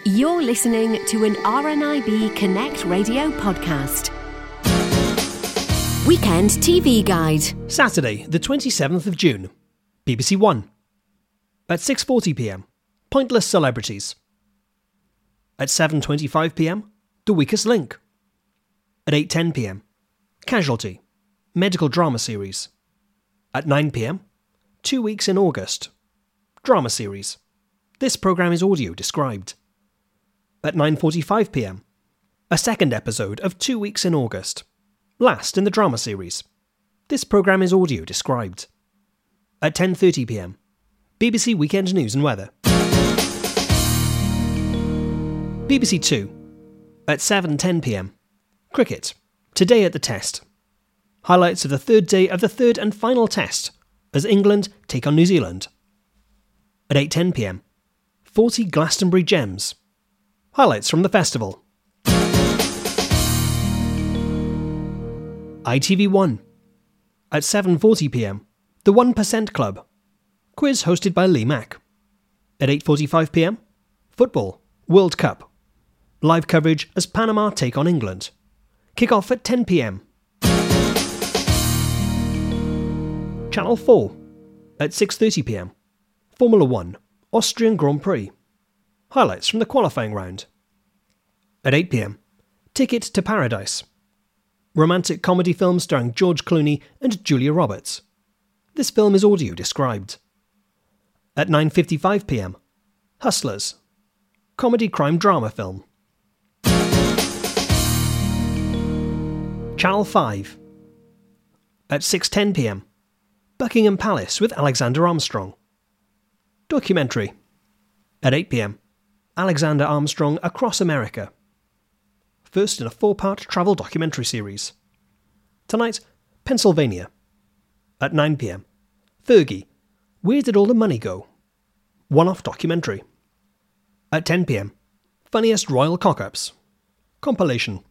You're listening to an RNIB Connect Radio podcast. Weekend TV Guide. Saturday, the 27th of June. BBC One. At 6:40pm, Pointless Celebrities. At 7:25pm, The Weakest Link. At 8:10pm, Casualty, medical drama series. At 9pm, 2 Weeks in August, drama series. This programme is audio described. At 9:45pm, a second episode of 2 Weeks in August, last in the drama series. This programme is audio described. At 10:30pm, BBC Weekend News and Weather. BBC Two. At 7:10pm, Cricket, today at the Test. Highlights of the third day of the third and final Test as England take on New Zealand. At 8:10pm, 40 Glastonbury Gems. Highlights from the festival. ITV1. At 7:40pm, The 1% Club. Quiz hosted by Lee Mack. At 8:45pm, Football, World Cup. Live coverage as Panama take on England. Kick-off at 10pm. Channel 4. At 6:30pm, Formula 1, Austrian Grand Prix. Highlights from the qualifying round. At 8pm, Ticket to Paradise. Romantic comedy film starring George Clooney and Julia Roberts. This film is audio described. At 9:55pm, Hustlers. Comedy crime drama film. Channel 5. At 6:10pm, Buckingham Palace with Alexander Armstrong. Documentary. At 8pm, Alexander Armstrong Across America. First in a 4-part travel documentary series. Tonight, Pennsylvania. At 9pm, Fergie, Where Did All the Money Go? One-off documentary. At 10pm, Funniest Royal Cock-Ups. Compilation.